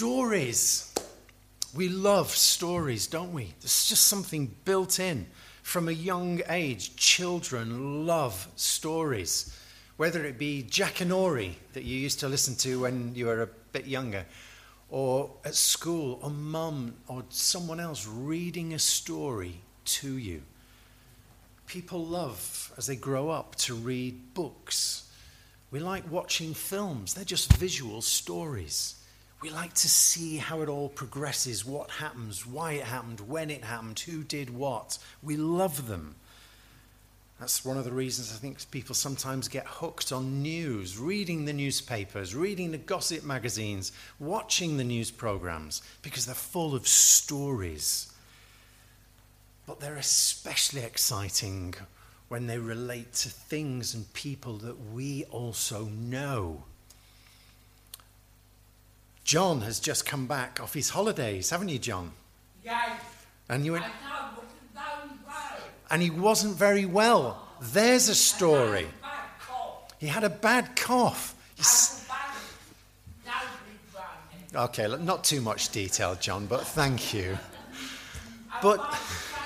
Stories. We love stories, don't we? There's just something built in from a young age. Children love stories. Whether it be Jackanory that you used to listen to when you were a bit younger, or at school, or mum or someone else reading a story to you. People love, as they grow up, to read books. We like watching films. They're just visual stories. We like to see how it all progresses, what happens, why it happened, when it happened, who did what. We love them. That's one of the reasons I think people sometimes get hooked on news, reading the newspapers, reading the gossip magazines, watching the news programs, because they're full of stories. But they're especially exciting when they relate to things and people that we also know. John has just come back off his holidays, haven't you, John? Yes. And you went, And he wasn't very well. There's a story. He had a bad cough. Okay, not too much detail, John, but thank you. But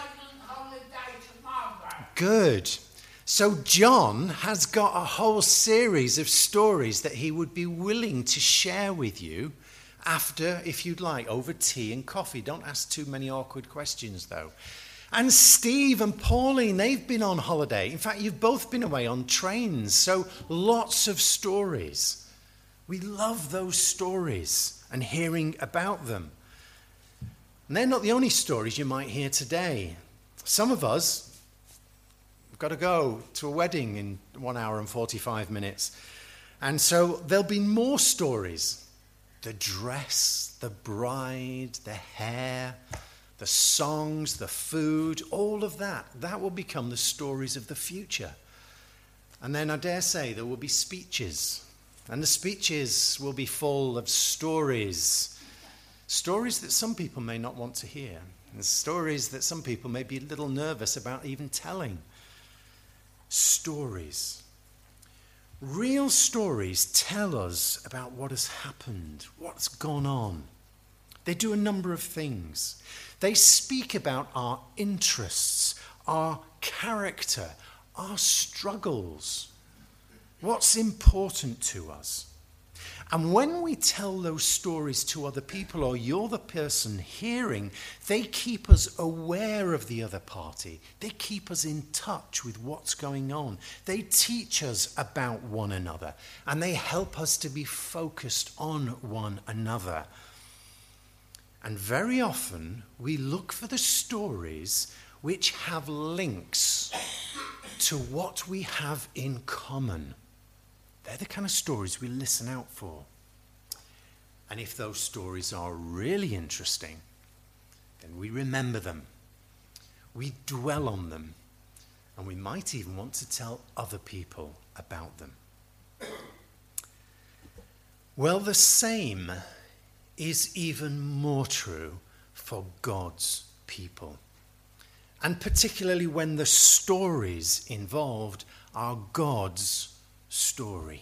good. So John has got a whole series of stories that he would be willing to share with you after, if you'd like, over tea and coffee. Don't ask too many awkward questions, though. And Steve and Pauline, they've been on holiday. In fact, you've both been away on trains, so lots of stories. We love those stories and hearing about them. And they're not the only stories you might hear today. Some of us have got to go to a wedding in 1 hour and 45 minutes. And so there'll be more stories. The dress, the bride, the hair, the songs, the food, all of that. That will become the stories of the future. And then I dare say there will be speeches. And the speeches will be full of stories. Stories that some people may not want to hear. And stories that some people may be a little nervous about even telling. Stories. Real stories tell us about what has happened, what's gone on. They do a number of things. They speak about our interests, our character, our struggles, what's important to us. And when we tell those stories to other people, or you're the person hearing, they keep us aware of the other party. They keep us in touch with what's going on. They teach us about one another, and they help us to be focused on one another. And very often, we look for the stories which have links to what we have in common. They're the kind of stories we listen out for. And if those stories are really interesting, then we remember them. We dwell on them. And we might even want to tell other people about them. Well, the same is even more true for God's people. And particularly when the stories involved are God's story.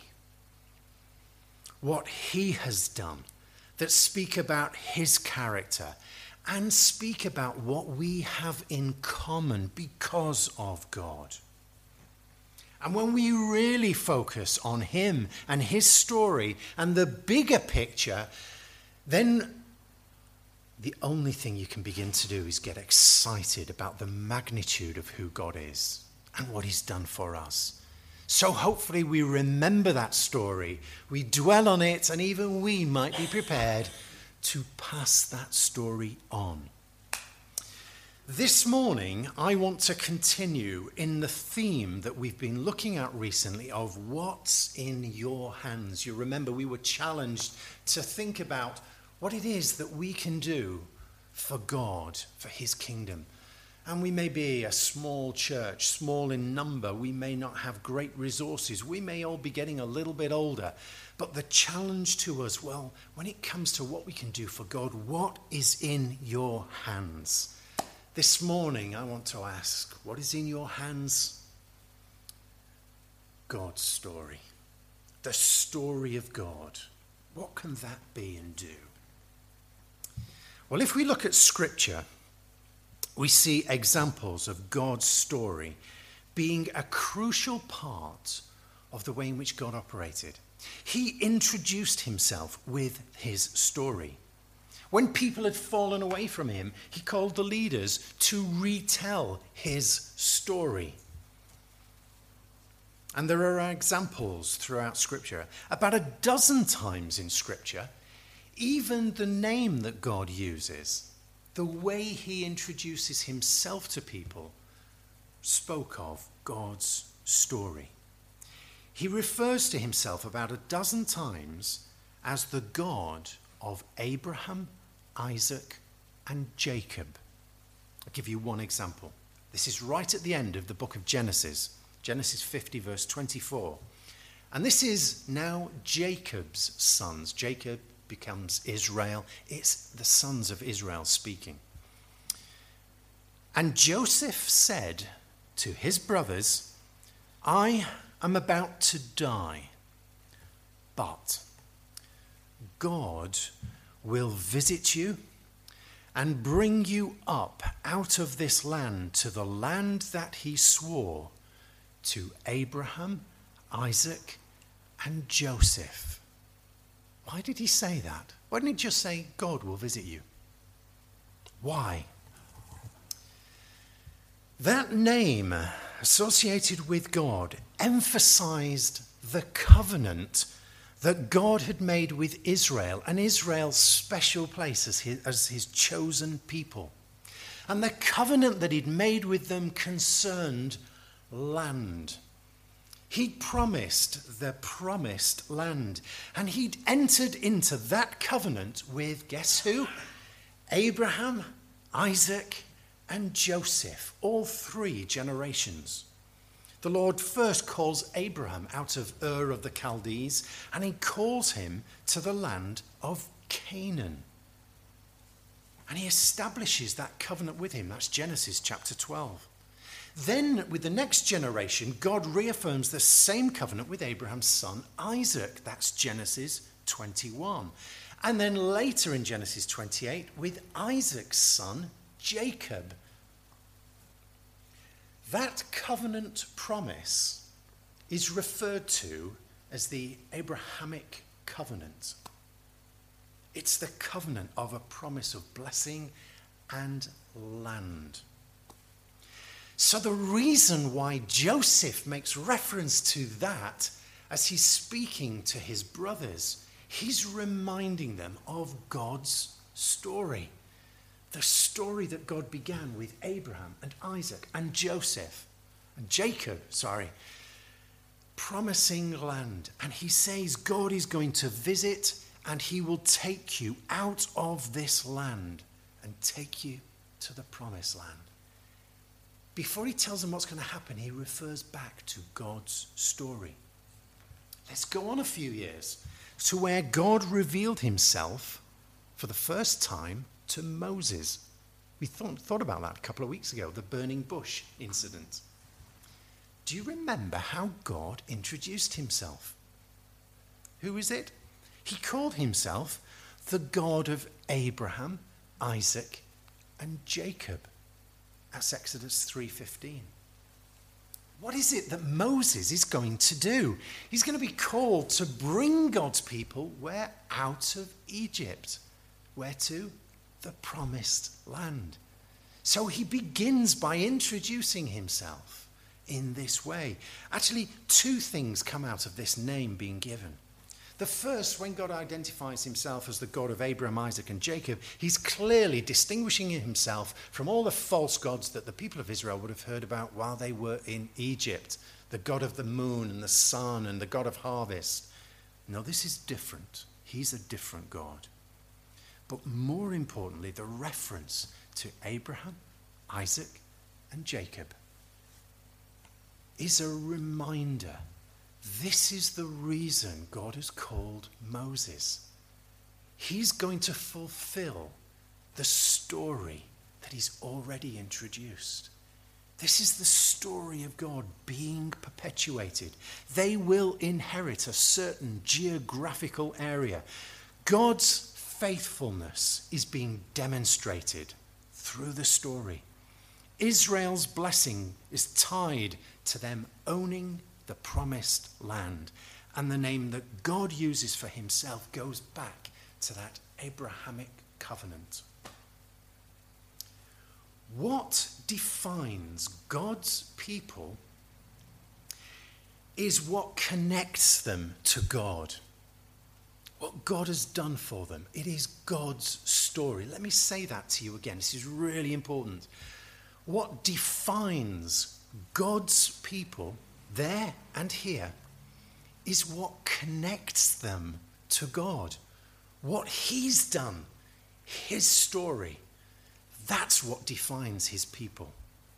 What he has done, that speak about his character and speak about what we have in common because of God. And when we really focus on him and his story and the bigger picture, then the only thing you can begin to do is get excited about the magnitude of who God is and what he's done for us. So hopefully we remember that story, we dwell on it, and even we might be prepared to pass that story on. This morning, I want to continue in the theme that we've been looking at recently of what's in your hands. You remember we were challenged to think about what it is that we can do for God, for his kingdom. And we may be a small church, small in number. We may not have great resources. We may all be getting a little bit older. But the challenge to us, well, when it comes to what we can do for God, what is in your hands? This morning, I want to ask, what is in your hands? God's story. The story of God. What can that be and do? Well, if we look at Scripture, we see examples of God's story being a crucial part of the way in which God operated. He introduced himself with his story. When people had fallen away from him, he called the leaders to retell his story. And there are examples throughout Scripture. About a dozen times in Scripture, even the name that God uses, the way he introduces himself to people, spoke of God's story. He refers to himself about a dozen times as the God of Abraham, Isaac, and Jacob. I'll give you one example. This is right at the end of the book of Genesis, Genesis 50, verse 24. And this is now Jacob's sons. Jacob becomes Israel. It's the sons of Israel speaking. And Joseph said to his brothers, I am about to die, but God will visit you and bring you up out of this land to the land that he swore to Abraham, Isaac, and Joseph. Why did he say that? Why didn't he just say, God will visit you? Why? That name associated with God emphasized the covenant that God had made with Israel, and Israel's special place as his chosen people. And the covenant that he'd made with them concerned land. He'd promised the promised land, and he'd entered into that covenant with, guess who? Abraham, Isaac, and Joseph, all three generations. The Lord first calls Abraham out of Ur of the Chaldees, and he calls him to the land of Canaan. And he establishes that covenant with him. That's Genesis chapter 12. Then, with the next generation, God reaffirms the same covenant with Abraham's son Isaac. That's Genesis 21. And then later in Genesis 28, with Isaac's son Jacob. That covenant promise is referred to as the Abrahamic covenant. It's the covenant of a promise of blessing and land. So the reason why Joseph makes reference to that as he's speaking to his brothers, he's reminding them of God's story. The story that God began with Abraham and Isaac and Jacob, promising land. And he says God is going to visit and he will take you out of this land and take you to the promised land. Before he tells them what's going to happen, he refers back to God's story. Let's go on a few years to where God revealed himself for the first time to Moses. We thought about that a couple of weeks ago, the burning bush incident. Do you remember how God introduced himself? Who is it? He called himself the God of Abraham, Isaac, and Jacob. That's Exodus 3:15. What is it that Moses is going to do? He's going to be called to bring God's people where? Out of Egypt. Where to? The promised land. So he begins by introducing himself in this way. Actually, two things come out of this name being given. The first, when God identifies himself as the God of Abraham, Isaac, and Jacob, he's clearly distinguishing himself from all the false gods that the people of Israel would have heard about while they were in Egypt. The God of the moon and the sun and the God of harvest. No, this is different. He's a different God. But more importantly, the reference to Abraham, Isaac, and Jacob is a reminder. This is the reason God has called Moses. He's going to fulfill the story that he's already introduced. This is the story of God being perpetuated. They will inherit a certain geographical area. God's faithfulness is being demonstrated through the story. Israel's blessing is tied to them owning the promised land. And the name that God uses for himself goes back to that Abrahamic covenant. What defines God's people is what connects them to God. What God has done for them. It is God's story. Let me say that to you again. This is really important. What defines God's people there and here is what connects them to God. What he's done, his story. That's what defines his people.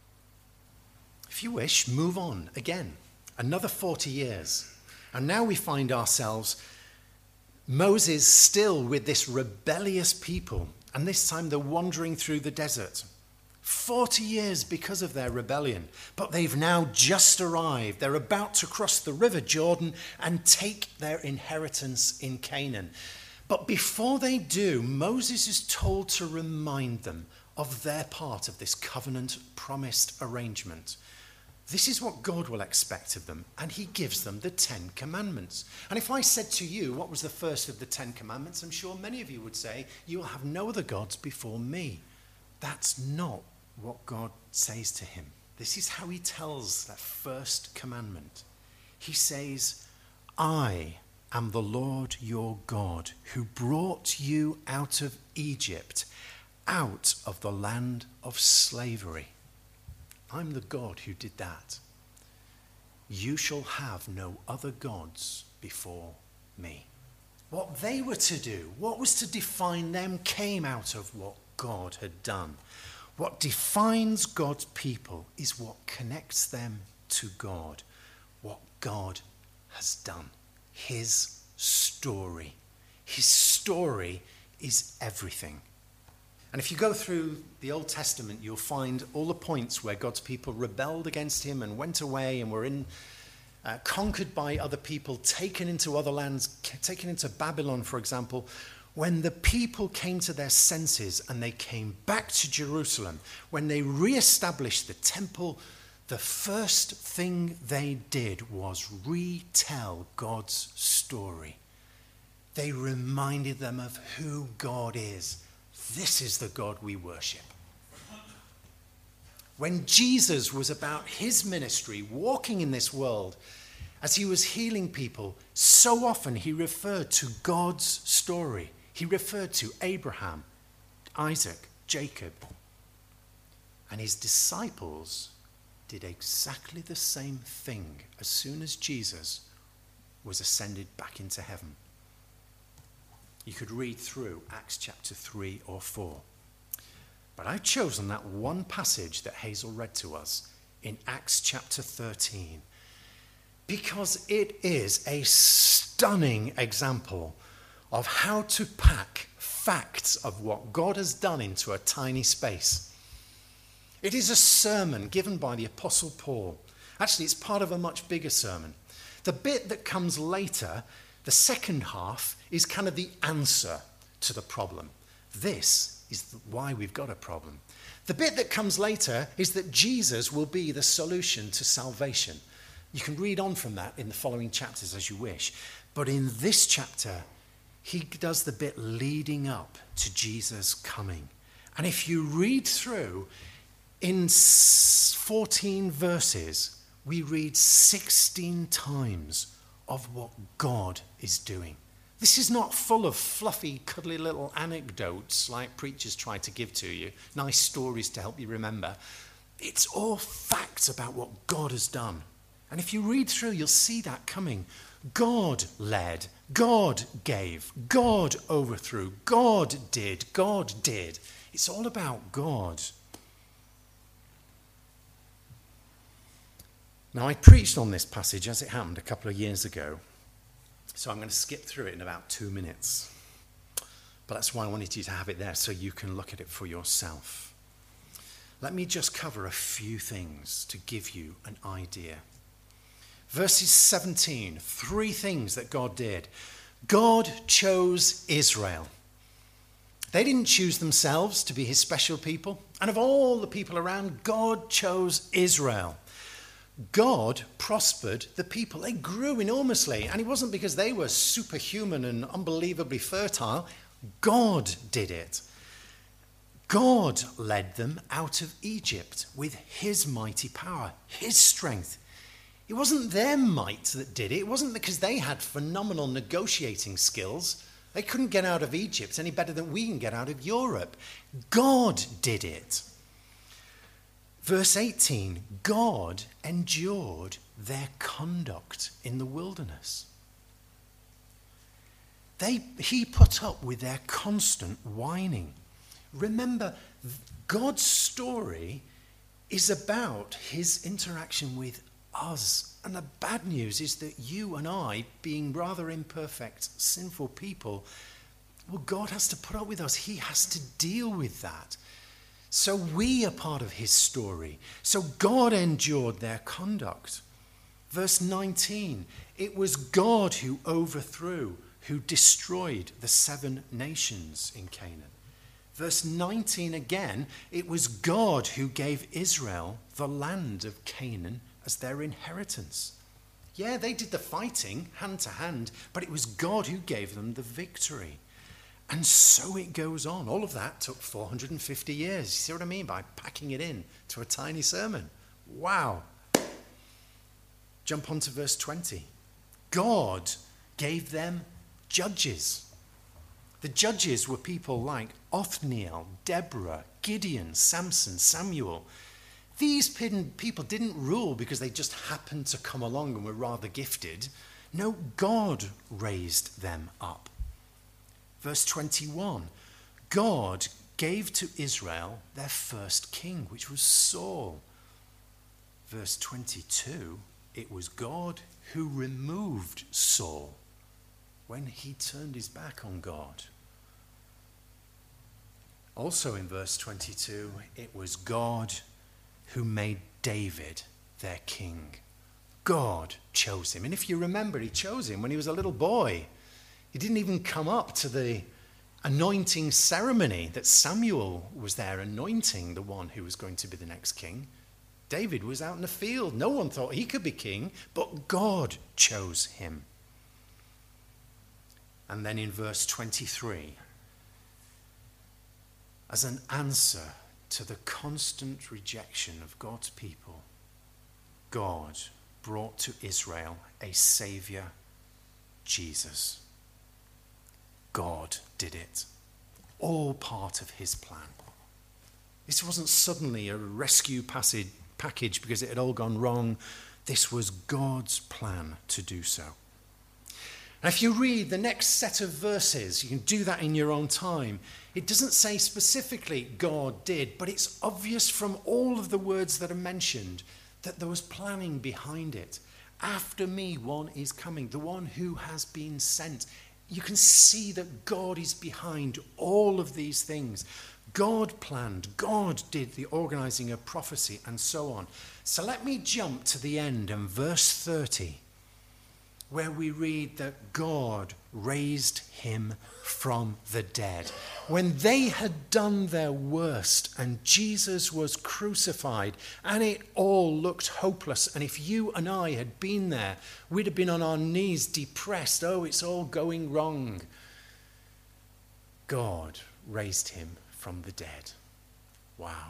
If you wish, move on again. Another 40 years. And now we find ourselves, Moses still with this rebellious people. And this time they're wandering through the desert. 40 years because of their rebellion. But they've now just arrived. They're about to cross the river Jordan and take their inheritance in Canaan. But before they do, Moses is told to remind them of their part of this covenant promised arrangement. This is what God will expect of them, and he gives them the 10 commandments. And if I said to you, what was the first of the 10 commandments, I'm sure many of you would say, you will have no other gods before me. That's not what God says to him. This is how he tells that first commandment. He says, I am the Lord your God who brought you out of Egypt, out of the land of slavery. I'm the God who did that. You shall have no other gods before me. What they were to do, what was to define them, came out of what God had done. What defines God's people is what connects them to God, what God has done. His story. His story is everything. And if you go through the Old Testament, you'll find all the points where God's people rebelled against him and went away and were conquered by other people, taken into other lands, taken into Babylon, for example. When the people came to their senses and they came back to Jerusalem, when they re-established the temple, the first thing they did was retell God's story. They reminded them of who God is. This is the God we worship. When Jesus was about his ministry, walking in this world, as he was healing people, so often he referred to God's story. He referred to Abraham, Isaac, Jacob. And his disciples did exactly the same thing as soon as Jesus was ascended back into heaven. You could read through Acts chapter 3 or 4. But I've chosen that one passage that Hazel read to us in Acts chapter 13 because it is a stunning example of how to pack facts of what God has done into a tiny space. It is a sermon given by the Apostle Paul. Actually, it's part of a much bigger sermon. The bit that comes later, the second half, is kind of the answer to the problem. This is why we've got a problem. The bit that comes later is that Jesus will be the solution to salvation. You can read on from that in the following chapters as you wish. But in this chapter, he does the bit leading up to Jesus coming. And if you read through, in 14 verses, we read 16 times of what God is doing. This is not full of fluffy, cuddly little anecdotes like preachers try to give to you, nice stories to help you remember. It's all facts about what God has done. And if you read through, you'll see that coming. God led, God gave, God overthrew, God did, God did. It's all about God. Now, I preached on this passage as it happened a couple of years ago, so I'm going to skip through it in about 2 minutes. But that's why I wanted you to have it there, so you can look at it for yourself. Let me just cover a few things to give you an idea. Verses 17, 3 things that God did. God chose Israel. They didn't choose themselves to be his special people. And of all the people around, God chose Israel. God prospered the people. They grew enormously. And it wasn't because they were superhuman and unbelievably fertile. God did it. God led them out of Egypt with his mighty power, his strength. It wasn't their might that did it. It wasn't because they had phenomenal negotiating skills. They couldn't get out of Egypt any better than we can get out of Europe. God did it. Verse 18, God endured their conduct in the wilderness. He put up with their constant whining. Remember, God's story is about his interaction with us. And the bad news is that you and I, being rather imperfect, sinful people, well, God has to put up with us. He has to deal with that. So we are part of his story. So God endured their conduct. Verse 19, it was God who overthrew, who destroyed the 7 nations in Canaan. Verse 19 again, it was God who gave Israel the land of Canaan as their inheritance. Yeah, they did the fighting hand to hand, but it was God who gave them the victory. And so it goes on. All of that took 450 years. You see what I mean by packing it in to a tiny sermon? Wow. Jump on to verse 20. God gave them judges. The judges were people like Othniel, Deborah, Gideon, Samson, Samuel. These people didn't rule because they just happened to come along and were rather gifted. No, God raised them up. Verse 21, God gave to Israel their first king, which was Saul. Verse 22, it was God who removed Saul when he turned his back on God. Also in verse 22, it was God who made David their king. God chose him. And if you remember, he chose him when he was a little boy. He didn't even come up to the anointing ceremony that Samuel was there anointing the one who was going to be the next king. David was out in the field. No one thought he could be king, but God chose him. And then in verse 23, as an answer to the constant rejection of God's people, God brought to Israel a Savior, Jesus. God did it. All part of his plan. This wasn't suddenly a rescue package because it had all gone wrong. This was God's plan to do so. And if you read the next set of verses, you can do that in your own time. It doesn't say specifically God did, but it's obvious from all of the words that are mentioned that there was planning behind it. After me, one is coming, the one who has been sent. You can see that God is behind all of these things. God planned, God did the organizing of prophecy and so on. So let me jump to the end in verse 30, where we read that God raised him from the dead. When they had done their worst and Jesus was crucified and it all looked hopeless, and if you and I had been there, we'd have been on our knees depressed. Oh, it's all going wrong. God raised him from the dead. Wow.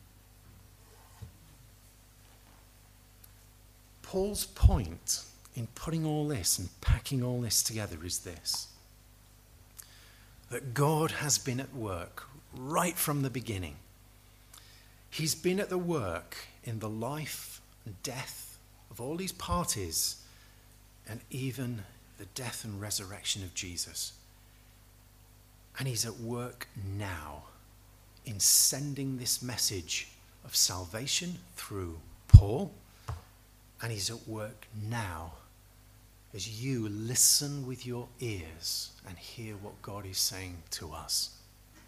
Paul's point in putting all this and packing all this together is this: that God has been at work right from the beginning. He's been at the work in the life and death of all these parties, and even the death and resurrection of Jesus. And he's at work now in sending this message of salvation through Paul. And he's at work now as you listen with your ears and hear what God is saying to us.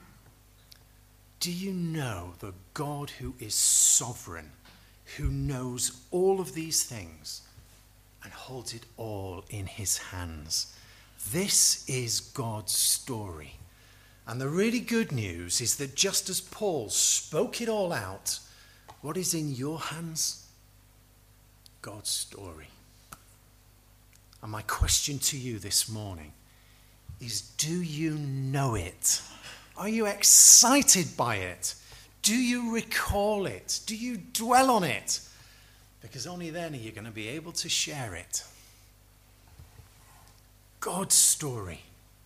Do you know the God who is sovereign, who knows all of these things and holds it all in his hands? This is God's story. And the really good news is that just as Paul spoke it all out, what is in your hands? God's story. And my question to you this morning is, do you know it? Are you excited by it? Do you recall it? Do you dwell on it? Because only then are you going to be able to share it. God's story.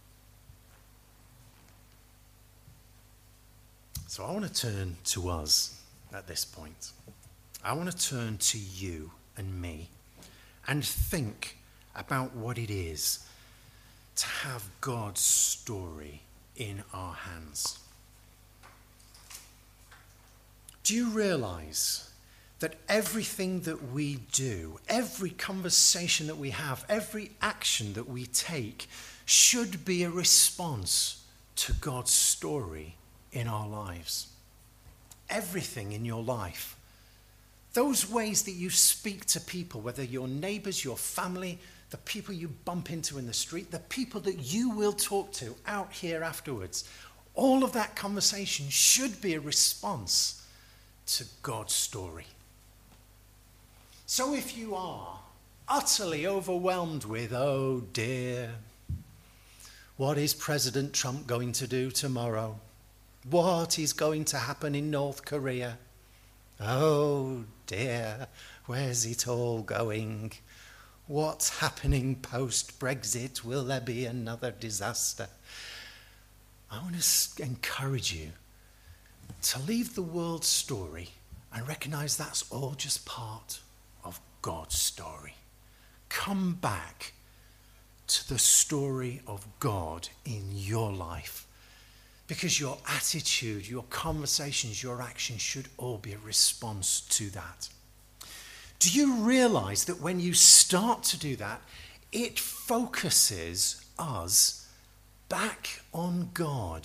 So I want to turn to us at this point. I want to turn to you and me and think about what it is to have God's story in our hands. Do you realize that everything that we do, every conversation that we have, every action that we take should be a response to God's story in our lives? Everything in your life. Those ways that you speak to people, whether your neighbors, your family, the people you bump into in the street, the people that you will talk to out here afterwards, all of that conversation should be a response to God's story. So if you are utterly overwhelmed with, oh dear, what is President Trump going to do tomorrow? What is going to happen in North Korea? Oh dear, where's it all going? What's happening post-Brexit? Will there be another disaster? I want to encourage you to leave the world's story and recognize that's all just part of God's story. Come back to the story of God in your life, because your attitude, your conversations, your actions should all be a response to that. Do you realize that when you start to do that, it focuses us back on God?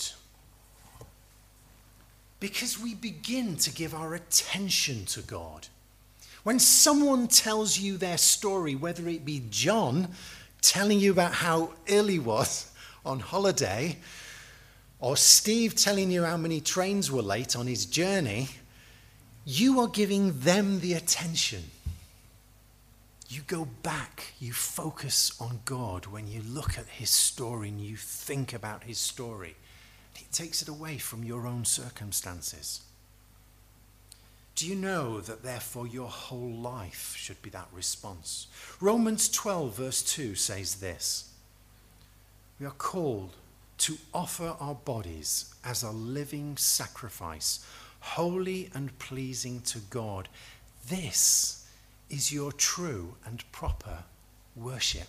Because we begin to give our attention to God. When someone tells you their story, whether it be John telling you about how ill he was on holiday, or Steve telling you how many trains were late on his journey, you are giving them the attention. You go back, you focus on God when you look at his story and you think about his story. It takes it away from your own circumstances. Do you know that therefore your whole life should be that response? Romans 12 verse 2 says this: we are called to offer our bodies as a living sacrifice, holy and pleasing to God. This is your true and proper worship.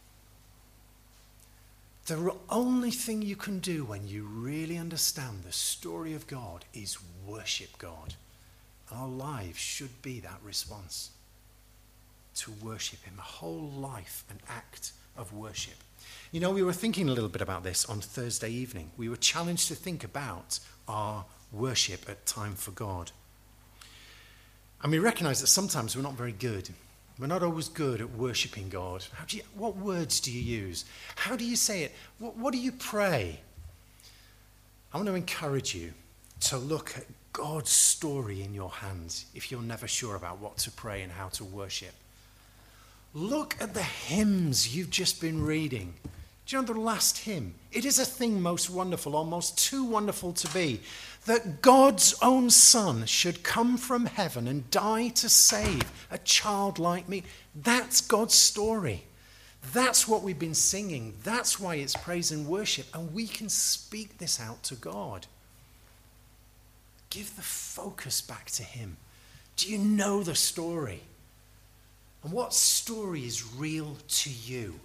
The only thing you can do when you really understand the story of God is worship God. Our lives should be that response, to worship him, a whole life, an act of worship. You know, we were thinking a little bit about this on Thursday evening. We were challenged to think about our worship at Time for God. And we recognize that sometimes we're not very good. We're not always good at worshipping God. What words do you use? How do you say it? What do you pray? I want to encourage you to look at God's story in your hands if you're never sure about what to pray and how to worship. Look at the hymns you've just been reading. Do you know the last hymn? It is a thing most wonderful, almost too wonderful to be, that God's own Son should come from heaven and die to save a child like me. That's God's story. That's what we've been singing. That's why it's praise and worship. And we can speak this out to God. Give the focus back to him. Do you know the story? And what story is real to you?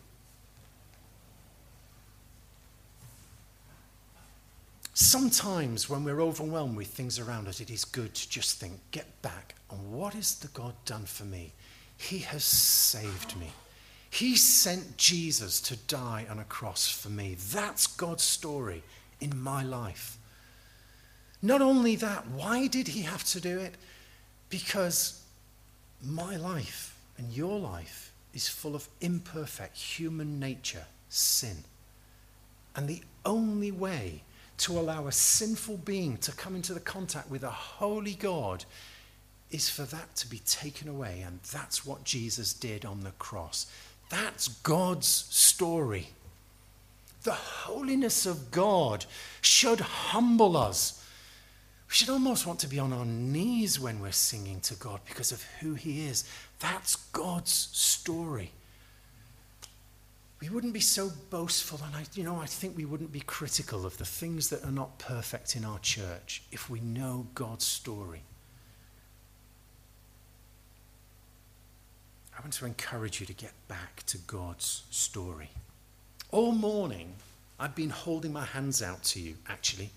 Sometimes when we're overwhelmed with things around us, it is good to just think, get back on what has the God done for me? He has saved me. He sent Jesus to die on a cross for me. That's God's story in my life. Not only that, why did he have to do it? Because my life and your life is full of imperfect human nature, sin. And the only way to allow a sinful being to come into the contact with a holy God is for that to be taken away. And that's what Jesus did on the cross. That's God's story. The holiness of God should humble us. We should almost want to be on our knees when we're singing to God because of who he is. That's God's story. We wouldn't be so boastful, and I think we wouldn't be critical of the things that are not perfect in our church if we know God's story. I want to encourage you to get back to God's story. All morning, I've been holding my hands out to you, actually.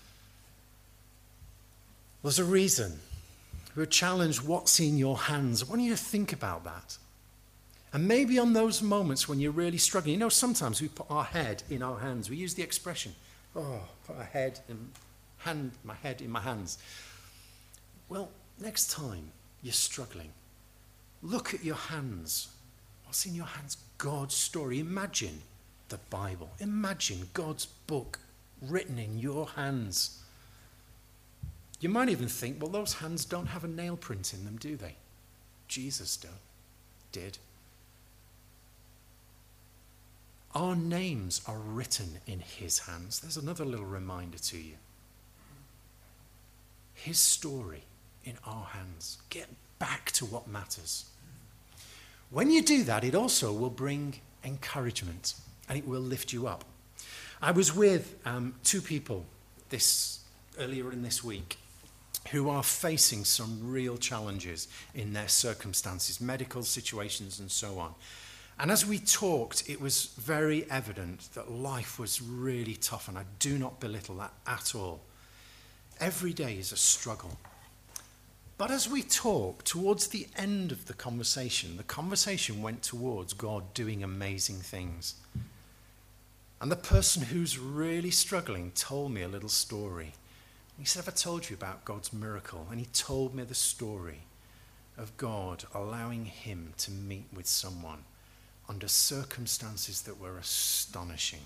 There's a reason. We're challenged, what's in your hands? I want you to think about that. And maybe on those moments when you're really struggling, sometimes we put our head in our hands. We use the expression, put my head in my hands. Well, next time you're struggling, look at your hands. What's in your hands? God's story. Imagine the Bible. Imagine God's book written in your hands. You might even think, well, those hands don't have a nail print in them, do they? Jesus did. Our names are written in his hands. There's another little reminder to you. His story in our hands. Get back to what matters. When you do that, it also will bring encouragement and it will lift you up. I was with two people earlier in this week who are facing some real challenges in their circumstances, medical situations and so on. And as we talked, it was very evident that life was really tough, and I do not belittle that at all. Every day is a struggle. But as we talked, towards the end of the conversation went towards God doing amazing things. And the person who's really struggling told me a little story. He said, have I told you about God's miracle? And he told me the story of God allowing him to meet with someone under circumstances that were astonishing.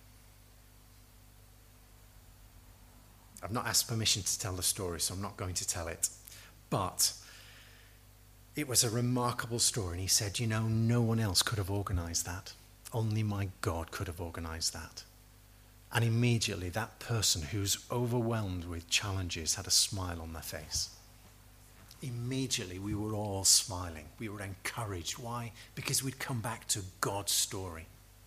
I've not asked permission to tell the story, so I'm not going to tell it. But it was a remarkable story. And he said, no one else could have organized that. Only my God could have organized that. And immediately that person who's overwhelmed with challenges had a smile on their face. Immediately we were all smiling. We were encouraged. Why? Because we'd come back to God's story.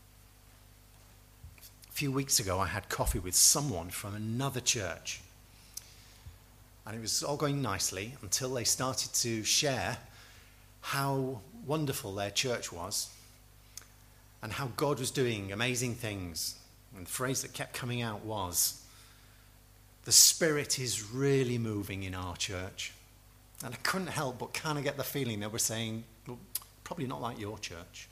A few weeks ago I had coffee with someone from another church. And it was all going nicely until they started to share how wonderful their church was and how God was doing amazing things. And the phrase that kept coming out was, the Spirit is really moving in our church. And I couldn't help but kind of get the feeling they were saying, well, probably not like your church.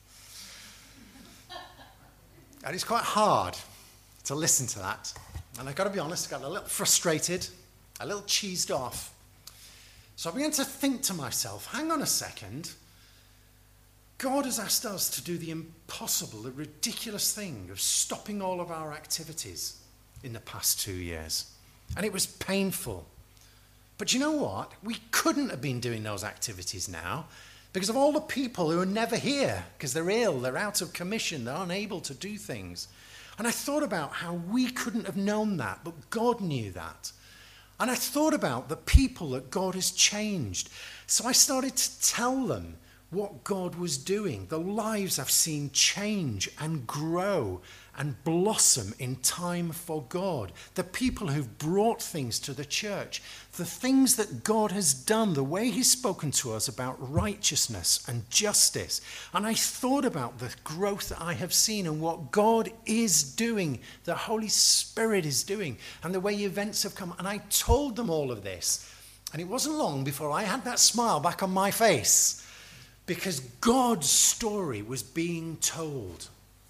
And it's quite hard to listen to that. And I've got to be honest, I got a little frustrated, a little cheesed off. So I began to think to myself, hang on a second. God has asked us to do the impossible, the ridiculous thing of stopping all of our activities in the past 2 years. And it was painful. But you know what? We couldn't have been doing those activities now because of all the people who are never here because they're ill, they're out of commission, they're unable to do things. And I thought about how we couldn't have known that, but God knew that. And I thought about the people that God has changed. So I started to tell them what God was doing, the lives I've seen change and grow and blossom in time for God, the people who've brought things to the church, the things that God has done, the way he's spoken to us about righteousness and justice. And I thought about the growth that I have seen and what God is doing, the Holy Spirit is doing, and the way events have come. And I told them all of this. And it wasn't long before I had that smile back on my face, because God's story was being told.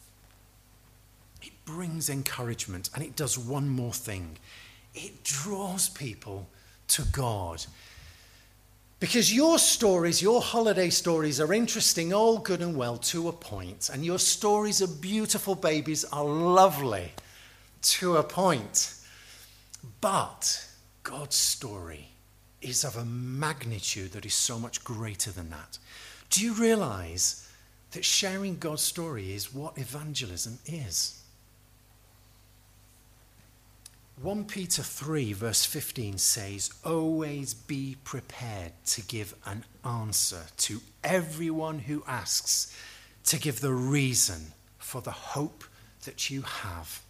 It brings encouragement, and it does one more thing. It draws people to God. Because your stories, your holiday stories are interesting, all good and well to a point. And your stories of beautiful babies are lovely to a point. But God's story is of a magnitude that is so much greater than that. Do you realize that sharing God's story is what evangelism is? 1 Peter 3 verse 15 says, always be prepared to give an answer to everyone who asks, to give the reason for the hope that you have.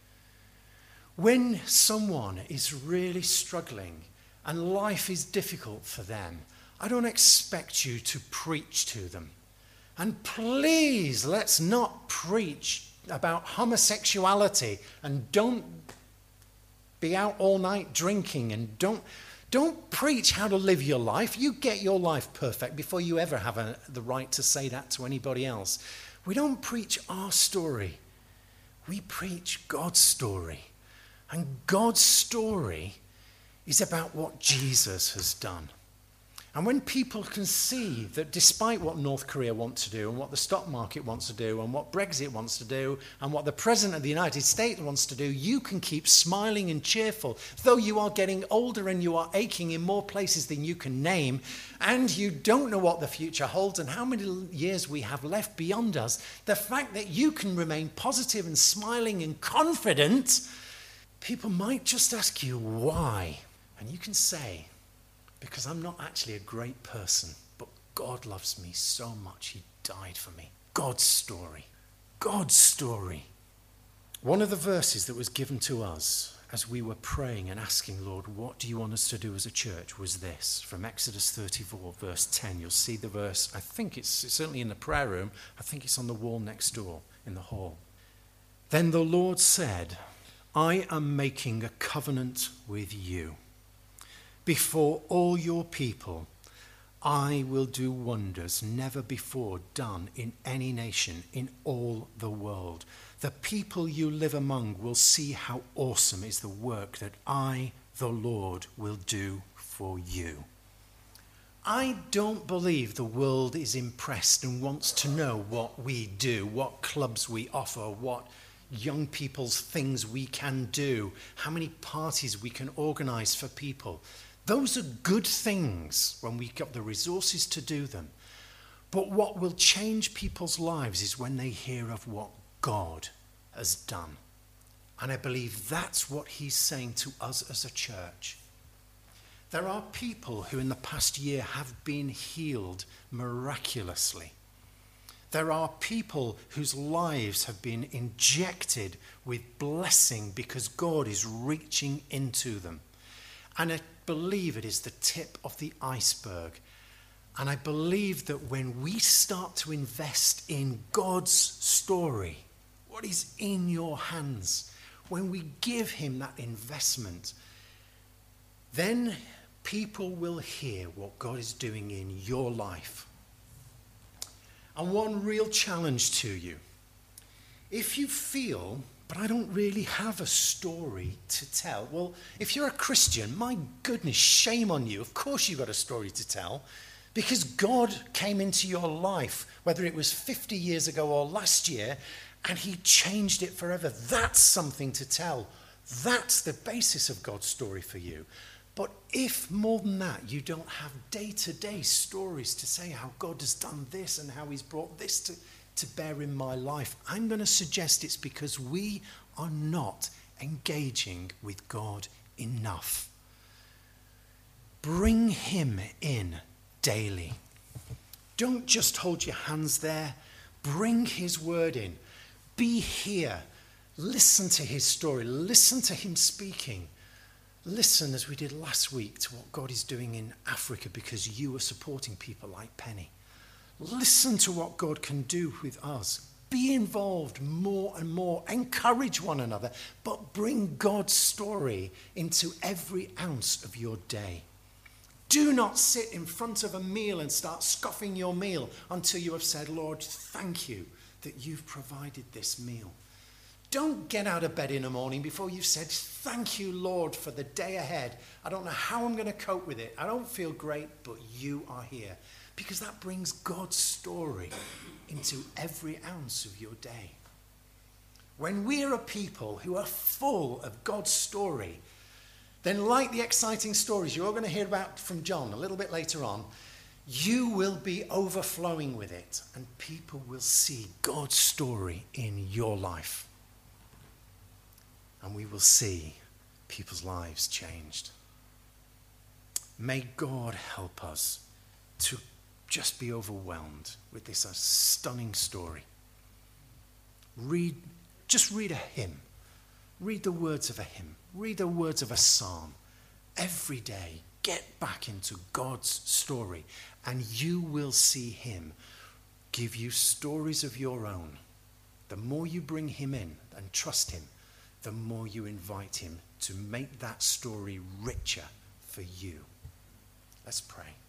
When someone is really struggling and life is difficult for them, I don't expect you to preach to them. And please, let's not preach about homosexuality, and don't be out all night drinking, and don't preach how to live your life. You get your life perfect before you ever have the right to say that to anybody else. We don't preach our story. We preach God's story. And God's story is about what Jesus has done. And when people can see that despite what North Korea wants to do, and what the stock market wants to do, and what Brexit wants to do, and what the President of the United States wants to do, you can keep smiling and cheerful, though you are getting older and you are aching in more places than you can name, and you don't know what the future holds and how many years we have left beyond us. The fact that you can remain positive and smiling and confident, people might just ask you why. And you can say, because I'm not actually a great person, but God loves me so much, he died for me. God's story. God's story. One of the verses that was given to us as we were praying and asking, Lord, what do you want us to do as a church, was this, from Exodus 34, verse 10. You'll see the verse, I think it's certainly in the prayer room, I think it's on the wall next door in the hall. Then the Lord said, I am making a covenant with you. Before all your people, I will do wonders never before done in any nation in all the world. The people you live among will see how awesome is the work that I, the Lord, will do for you. I don't believe the world is impressed and wants to know what we do, what clubs we offer, what young people's things we can do, how many parties we can organize for people. Those are good things when we've got the resources to do them. But what will change people's lives is when they hear of what God has done. And I believe that's what he's saying to us as a church. There are people who in the past year have been healed miraculously. There are people whose lives have been injected with blessing because God is reaching into them. And I believe it is the tip of the iceberg. And I believe that when we start to invest in God's story, what is in your hands, when we give him that investment, then people will hear what God is doing in your life. And one real challenge to you. If you feel, but I don't really have a story to tell. Well, if you're a Christian, my goodness, shame on you. Of course you've got a story to tell, because God came into your life, whether it was 50 years ago or last year, and he changed it forever. That's something to tell. That's the basis of God's story for you. But if more than that, you don't have day-to-day stories to say how God has done this and how he's brought this to bear in my life, I'm going to suggest it's because we are not engaging with God enough. Bring him in daily. Don't just hold your hands there. Bring his word in. Be here. Listen to his story. Listen to him speaking. Listen, as we did last week, to what God is doing in Africa because you are supporting people like Penny. Listen to what God can do with us. Be involved more and more. Encourage one another, but bring God's story into every ounce of your day. Do not sit in front of a meal and start scoffing your meal until you have said, Lord, thank you that you've provided this meal. Don't get out of bed in the morning before you've said, thank you, Lord, for the day ahead. I don't know how I'm going to cope with it. I don't feel great, but you are here. Because that brings God's story into every ounce of your day. When we are a people who are full of God's story, then like the exciting stories you're going to hear about from John a little bit later on, you will be overflowing with it, and people will see God's story in your life. And we will see people's lives changed. May God help us to just be overwhelmed with this stunning story. Just read a hymn. Read the words of a hymn. Read the words of a psalm. Every day, get back into God's story, and you will see him give you stories of your own. The more you bring him in and trust him, the more you invite him to make that story richer for you. Let's pray.